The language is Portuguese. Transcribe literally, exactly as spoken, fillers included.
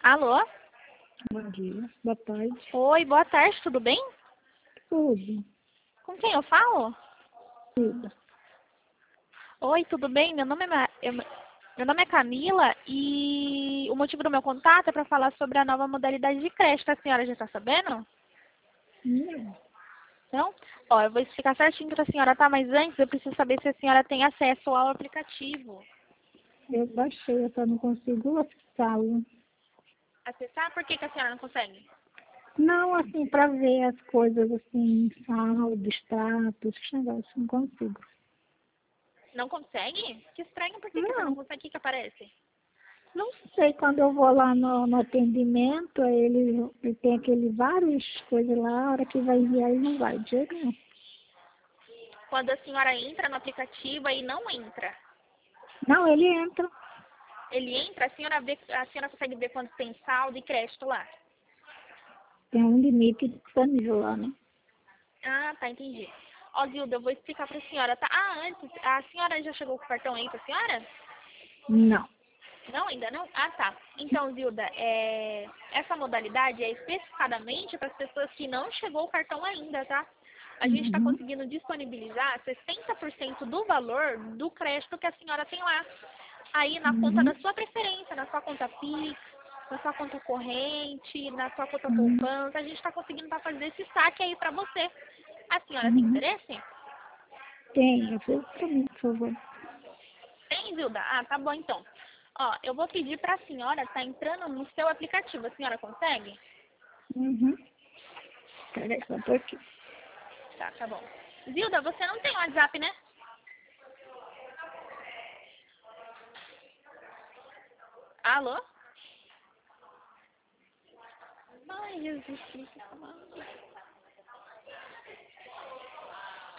Alô? Bom dia, boa tarde. Oi, boa tarde, tudo bem? Tudo, Com quem eu falo? tudo. Oi, tudo bem? Meu nome é, Ma- eu- meu nome é Camila e o motivo do meu contato é para falar sobre a nova modalidade de creche. A senhora já está sabendo? Não, Não? Ó, eu vou explicar certinho para a senhora, tá? Mas antes eu preciso saber se a senhora tem acesso ao aplicativo. eu baixei, eu só não consigo acessá-lo. Acessar? Por que, que a senhora não consegue? Não, assim, para ver as coisas assim, saldo, status, esse negócio, não consigo. Não consegue? Que estranho, por que, que você não Não, consegue? O que, que aparece? não sei, quando eu vou lá no, no atendimento, ele, ele tem aquele várias coisas lá, a hora que vai enviar ele não vai, de jeito nenhum. Quando a senhora entra no aplicativo e não entra. Não, ele entra, Ele entra, a senhora, vê, a senhora consegue ver quanto tem saldo e crédito lá. tem um limite disponível lá, né? Ah, tá, entendi. Ó, Zilda, eu vou explicar pra senhora, tá? Ah, antes, a senhora já chegou com o cartão aí pra senhora? Não. Não, ainda não? Ah, tá. Então, Zilda, é... essa modalidade é especificadamente para as pessoas que não chegou o cartão ainda, tá? A gente está Uhum, conseguindo disponibilizar sessenta por cento do valor do crédito que a senhora tem lá. Aí na conta da uhum, sua preferência, na sua conta Pix, na sua conta corrente, na sua conta uhum, poupança, a gente está conseguindo pra fazer esse saque aí para você. A senhora tem uhum. interesse? Tem, fez para mim, por favor. Tem, Zilda? Ah, tá bom então. Ó, eu vou pedir para a senhora estar entrando no seu aplicativo. A senhora consegue? Uhum. Peraí, só um pouquinho. Tá, tá bom. Zilda, você não tem WhatsApp, né? Alô? Ai, Jesus Cristo.